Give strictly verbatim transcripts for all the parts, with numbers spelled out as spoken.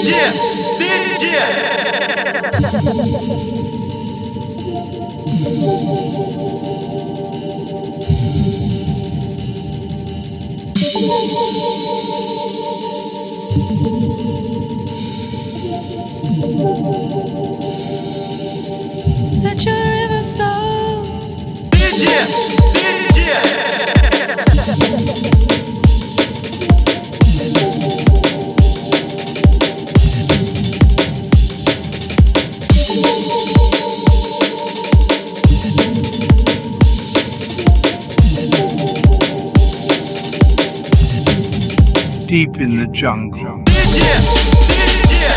Везде! Везде! Let your river flow. Везде! Везде! Deep in the jungle. Везде! Везде!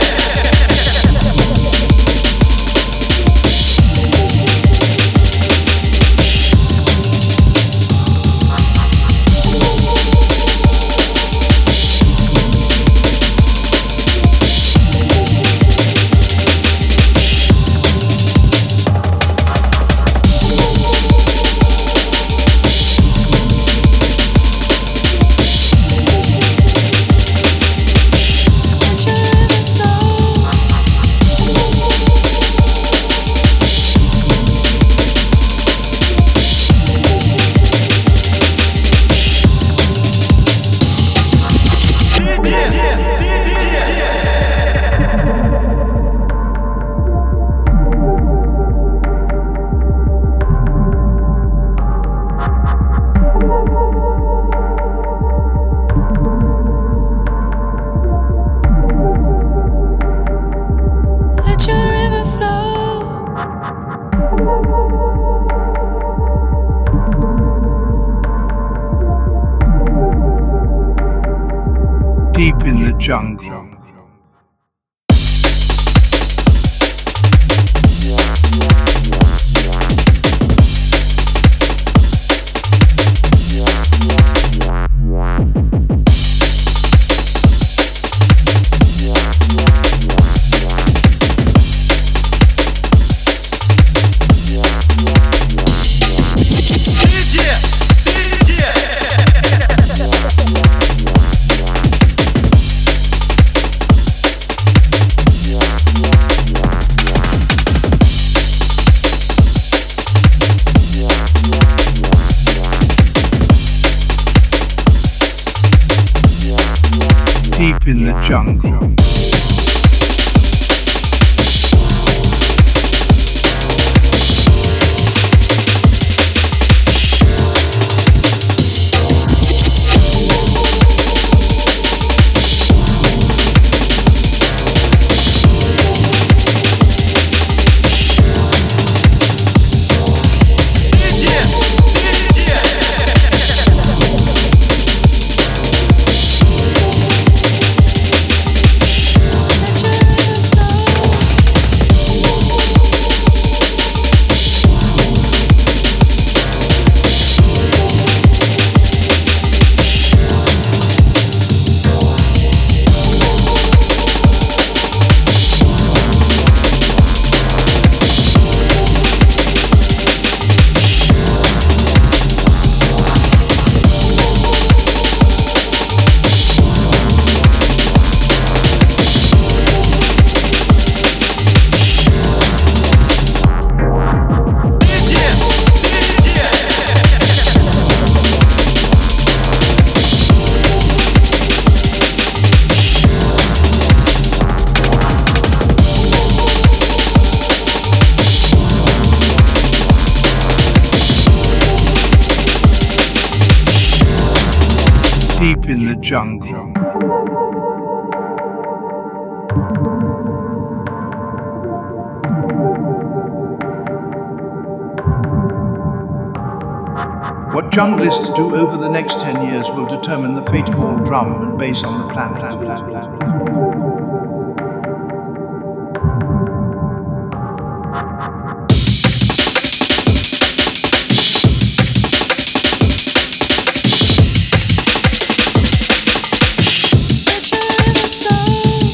Let your river flow. Deep in the jungle. Везде! Везде! Deep in the jungle. Везде! Везде! Let your river flow. Везде! Везде! Deep in the jungle. What junglists do over the next ten years will determine the fate of all drum and bass on the planet. Let your river flow.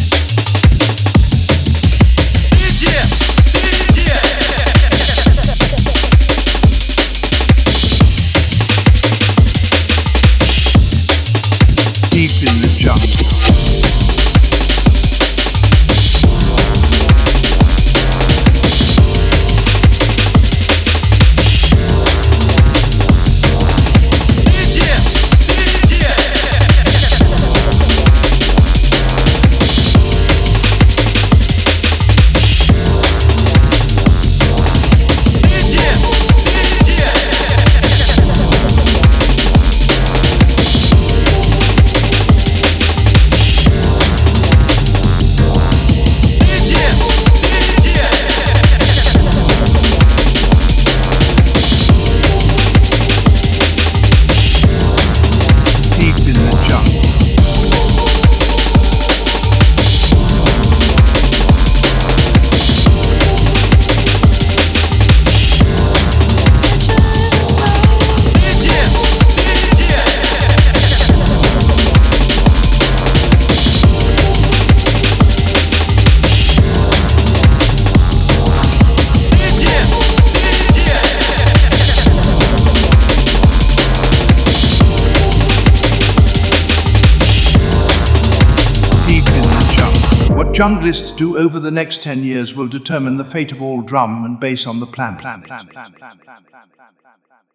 Везде! Везде! junglists do over the next ten years will determine the fate of all drum and bass on the planet.